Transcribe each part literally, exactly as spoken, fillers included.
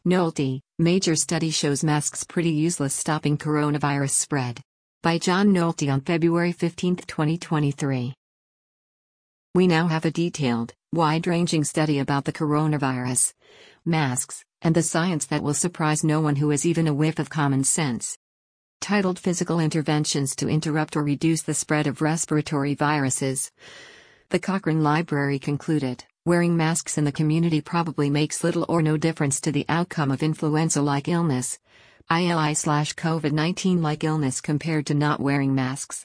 Nolte, major study shows masks pretty useless stopping coronavirus spread. By John Nolte on February fifteenth, twenty twenty-three. We now have a detailed, wide-ranging study about the coronavirus, masks, and the science that will surprise no one who has even a whiff of common sense. Titled Physical Interventions to Interrupt or Reduce the Spread of Respiratory Viruses, the Cochrane Library concluded, wearing masks in the community probably makes little or no difference to the outcome of influenza-like illness, I L I/COVID nineteen-like illness compared to not wearing masks.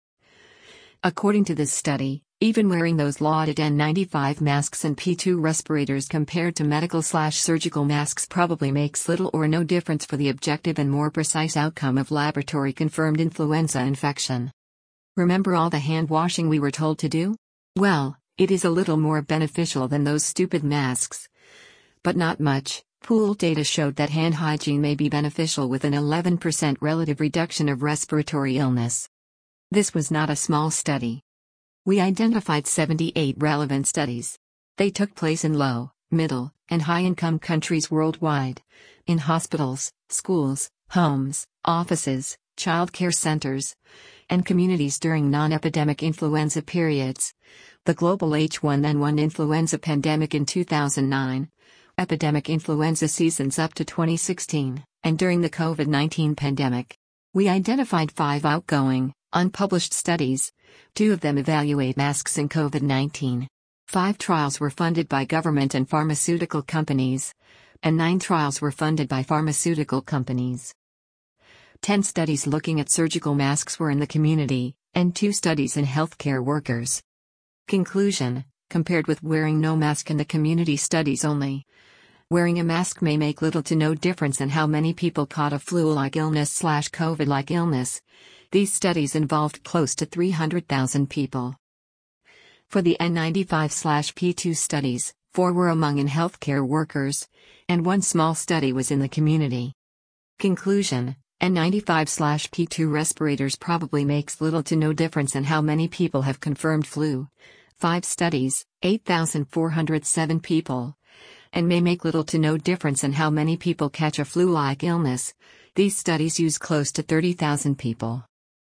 According to this study, even wearing those lauded N ninety-five masks and P two respirators compared to medical/surgical masks probably makes little or no difference for the objective and more precise outcome of laboratory-confirmed influenza infection. Remember all the hand washing we were told to do? Well, it is a little more beneficial than those stupid masks. But not much. Pooled data showed that hand hygiene may be beneficial with an eleven percent relative reduction of respiratory illness. This was not a small study. We identified seventy-eight relevant studies. They took place in low, middle, and high-income countries worldwide, in hospitals, schools, homes, offices, child care centers, and communities during non-epidemic influenza periods. The global H one N one influenza pandemic in two thousand nine, epidemic influenza seasons up to twenty sixteen, and during the COVID nineteen pandemic. We identified five outgoing, unpublished studies. Two of them evaluate masks in COVID nineteen. Five trials were funded by government and pharmaceutical companies, and nine trials were funded by pharmaceutical companies. Ten studies looking at surgical masks were in the community, and two studies in healthcare workers. Conclusion: compared with wearing no mask in the community studies only, wearing a mask may make little to no difference in how many people caught a flu-like illness/COVID-like illness. These studies involved close to three hundred thousand people. For the N ninety-five/P two studies, four were among in healthcare workers, and one small study was in the community. Conclusion: N ninety-five/P two respirators probably makes little to no difference in how many people have confirmed flu. Five studies, eight thousand four hundred seven people. And may make little to no difference in how many people catch a flu-like illness. These studies use close to thirty thousand people.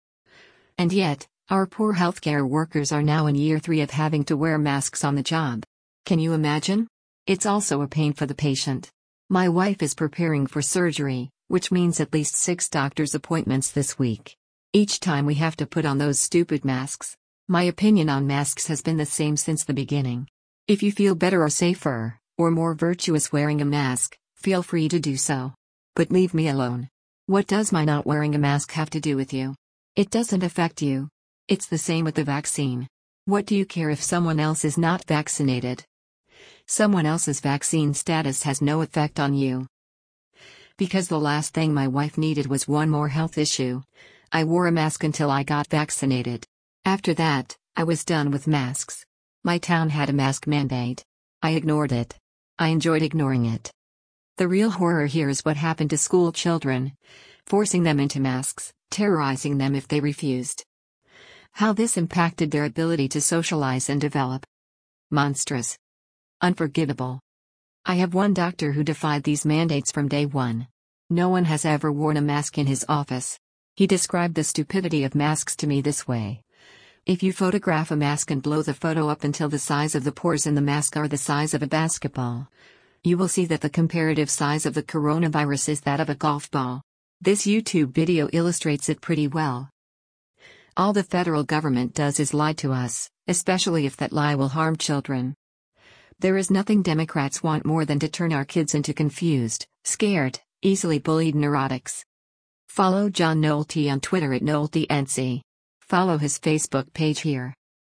And yet, our poor healthcare workers are now in year three of having to wear masks on the job. Can you imagine? It's also a pain for the patient. My wife is preparing for surgery, which means at least six doctor's appointments this week. Each time we have to put on those stupid masks. My opinion on masks has been the same since the beginning. If you feel better or safer, or more virtuous wearing a mask, feel free to do so. But leave me alone. What does my not wearing a mask have to do with you? It doesn't affect you. It's the same with the vaccine. What do you care if someone else is not vaccinated? Someone else's vaccine status has no effect on you. Because the last thing my wife needed was one more health issue, I wore a mask until I got vaccinated. After that, I was done with masks. My town had a mask mandate. I ignored it. I enjoyed ignoring it. The real horror here is what happened to school children, forcing them into masks, terrorizing them if they refused. How this impacted their ability to socialize and develop. Monstrous. Unforgivable. I have one doctor who defied these mandates from day one. No one has ever worn a mask in his office. He described the stupidity of masks to me this way. If you photograph a mask and blow the photo up until the size of the pores in the mask are the size of a basketball, you will see that the comparative size of the coronavirus is that of a golf ball. This YouTube video illustrates it pretty well. All the federal government does is lie to us, especially if that lie will harm children. There is nothing Democrats want more than to turn our kids into confused, scared, easily bullied neurotics. Follow John Nolte on Twitter at NolteNC. Follow his Facebook page here.